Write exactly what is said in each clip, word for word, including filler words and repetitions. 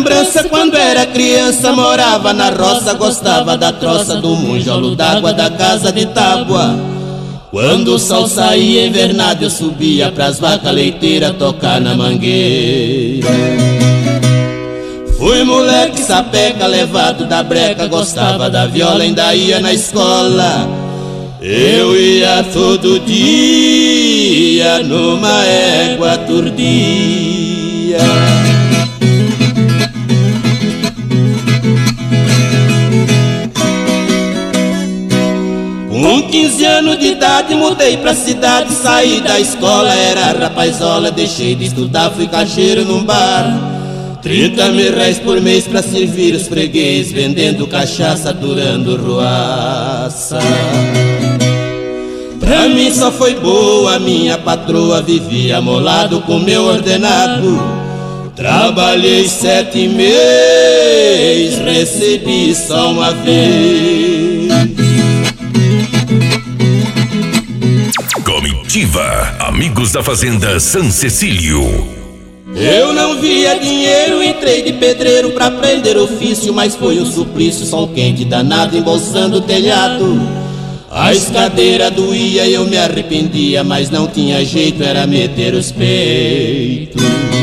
lembrança quando era criança, morava na roça, gostava da troça do monjolo d'água da casa de tábua. Quando o sol saía invernado eu subia pras vacas leiteiras tocar na mangueira. Fui moleque sapeca, levado da breca, gostava da viola, ainda ia na escola. Eu ia todo dia numa égua turdia. Com quinze anos de idade mudei pra cidade, saí da escola, era rapazola, deixei de estudar, fui caixeiro num bar. Trinta mil reais por mês pra servir os freguês, vendendo cachaça, durando ruaça. Pra mim só foi boa, minha patroa vivia amolado com meu ordenado. Trabalhei sete meses, recebi só uma vez. Comitiva Amigos da Fazenda San Cecílio. Eu não via dinheiro, entrei de pedreiro pra aprender ofício, mas foi um suplício, sol quente danado embolsando o telhado. A escadeira doía e eu me arrependia, mas não tinha jeito, era meter os peitos.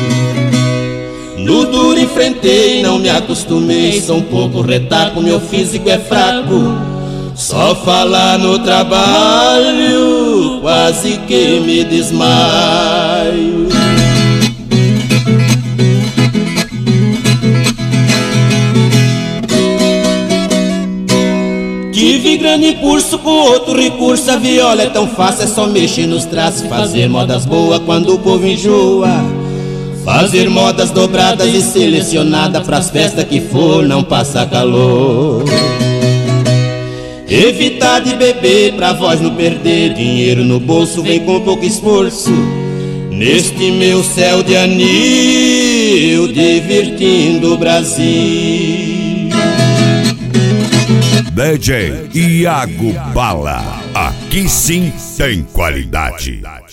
No duro enfrentei, não me acostumei, sou um pouco retaco, meu físico é fraco. Só falar no trabalho, quase que me desmaio. Tive grande impulso com outro recurso, a viola é tão fácil, é só mexer nos traços, fazer modas boas quando o povo enjoa. Fazer modas dobradas e selecionadas pras festas que for, não passar calor. Evitar de beber pra voz não perder, dinheiro no bolso vem com pouco esforço. Neste meu céu de anil, divertindo o Brasil. D J Iago Bala, aqui sim tem qualidade.